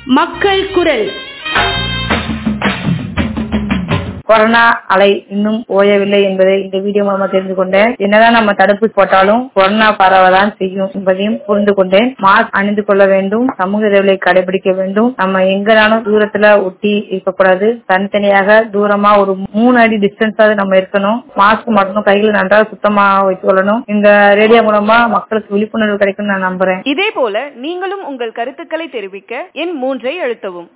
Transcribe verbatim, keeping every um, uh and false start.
மக்கள் குரல். கொரோனா அலை இன்னும் ஓயவில்லை என்பதை இந்த வீடியோ மூலமா தெரிந்து கொண்டேன். என்னதான் நம்ம தடுப்பு போட்டாலும் கொரோனா பரவதான் செய்யும் என்பதையும் புரிந்து கொண்டேன். மாஸ்க் அணிந்து கொள்ள வேண்டும், சமூக இடைவெளியை கடைபிடிக்க வேண்டும். நம்ம எங்கனாலும் தூரத்துல ஒட்டி இருக்கக்கூடாது. தனித்தனியாக தூரமா ஒரு மூணு அடி டிஸ்டன்ஸாவது நம்ம இருக்கணும். மாஸ்க் மட்டும் கைகளை நன்றாக சுத்தமா வைத்துக் கொள்ளணும். இந்த ரேடியோ மூலமா மக்களுக்கு விழிப்புணர்வு கிடைக்கும் நான் நம்புறேன். இதே போல நீங்களும் உங்கள் கருத்துக்களை தெரிவிக்க எண் மூன்றை அழுத்தவும்.